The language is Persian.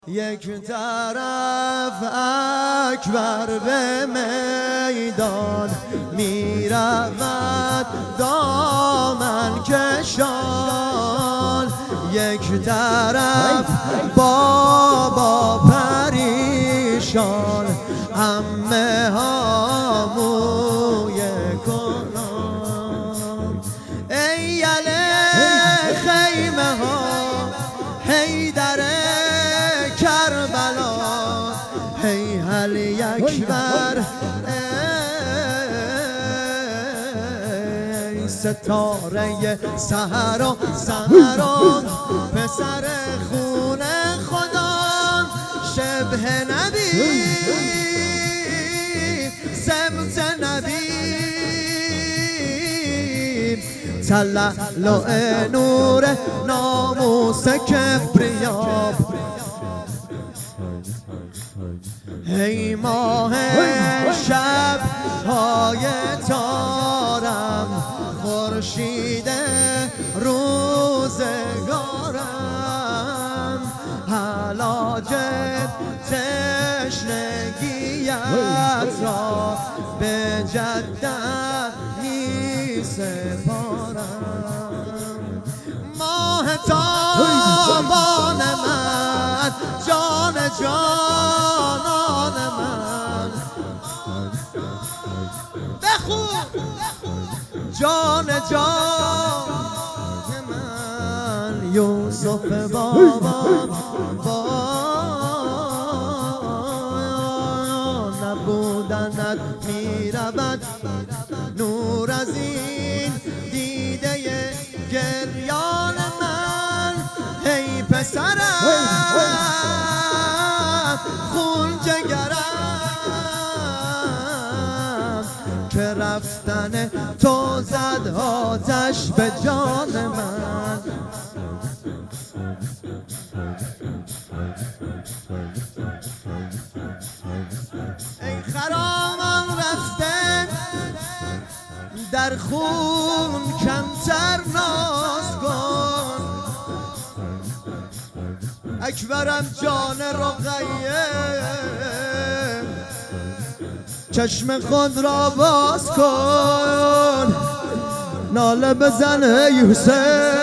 یک طرف اکبر به میدان می رود دامن کشان، یک طرف بابا پریشان عمه ها موی کنان. ای یله خیمه ها حیدر کربلا، هی علی اکبر ای ستاره سحر و سحران، پسر خونه خدا شبه نبی سمت نبی، تلالو نور ناموس کبریاب، ای ماه شب های تارم خورشید روزگارم، علاج تشنگیت را به جدت می سپارم. ماه تابان من، جان جانان من، بخون جان جان من، یوسف بابا با نبودنت می رود نور از این دیده گریان من. ای پسرم خون جگرم که رفتن تو زد آتش به جان من. ای خرامان رفته در خون کمتر ناز کن، اکبرم جان رقیه چشم خود را باز کن، ناله بزن ای حسین.